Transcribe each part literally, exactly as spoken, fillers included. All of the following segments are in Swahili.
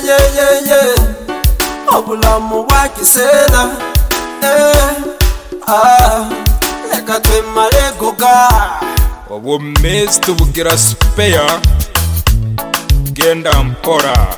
yeah, yeah, yeah. Obulamu bwa kiseera, eh, ah, leka twemale goga. Obumezi tubugira spare, genda mpora.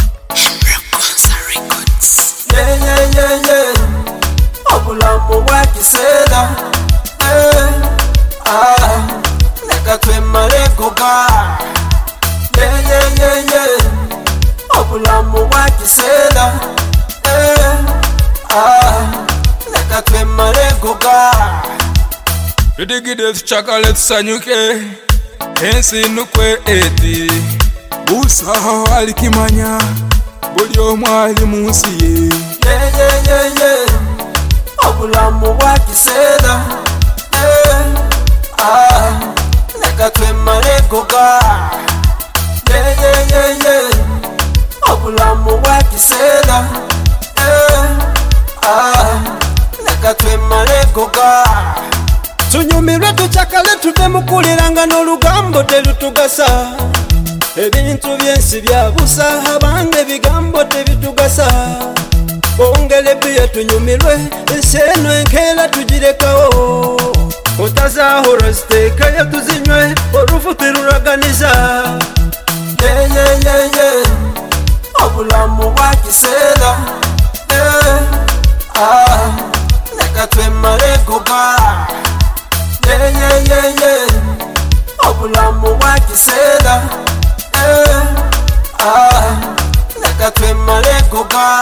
Yeah, yeah, yeah, yeah. Obulamu bwa kiseera, eh, ah, leka twemale goga. Yeah, yeah, yeah, yeah. Obulamu bwa kiseera, eh, ah, leka twemale goga. Tudigide tuchakale tusanyuke, ensi nukwe eti. Busaho alikimanya, buli omu ali munsi ye. Yeah, yeah, yeah, yeah. Obulamu bwa kiseera, eh, ah, leka twemale goga. Yeah, yeah, yeah, yeah. Obulamu bwa kiseera, eh, ah, leka twemale goga. Tunyumirwe tuchakale tuve mukuliranga n'olugambo telutugasa. Ebintu byensi byabusa abange bigambo tebitugasa. Bongele bye tunyumirwe ensi eno enkeera tugirekawo. Otazahora ziteekayo tuzinywe olufu terulaganiza. Yeah, yeah, yeah, yeah. Obulamu bwa kiseera, eh, ah, leka twemale goga. Yeah, yeah, yeah, yeah. Obulamu bwa kiseera, eh, ah, leka twemale goga.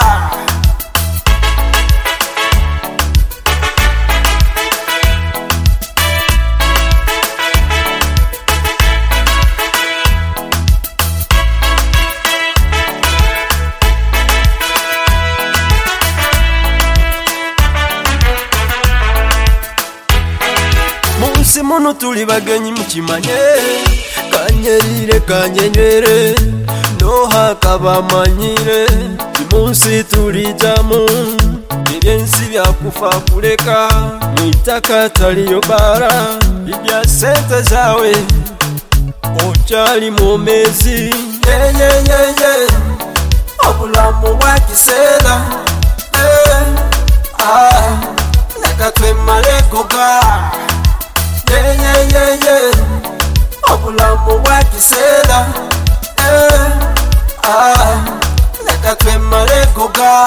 Munsi muno tuli bagenyi mukimanye. Kanyerire kanyenywere nohaka bamanyire. Munsi tulijamu ebyensi byakufa kuleka. Mwitaka taliyo bara ibya sente zawe okyali mwomezi. Yeah, yeah, yeah, yeah. Obulamu bwa kiseera, eh, ah, leka twemale goga. Yeah, yeah, yeah, yeah. Obulamu bwa kiseera, eh, ah, leka twemale goga.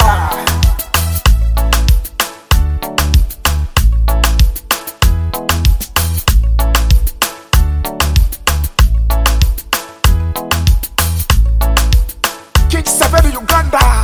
King Savannah, Uganda.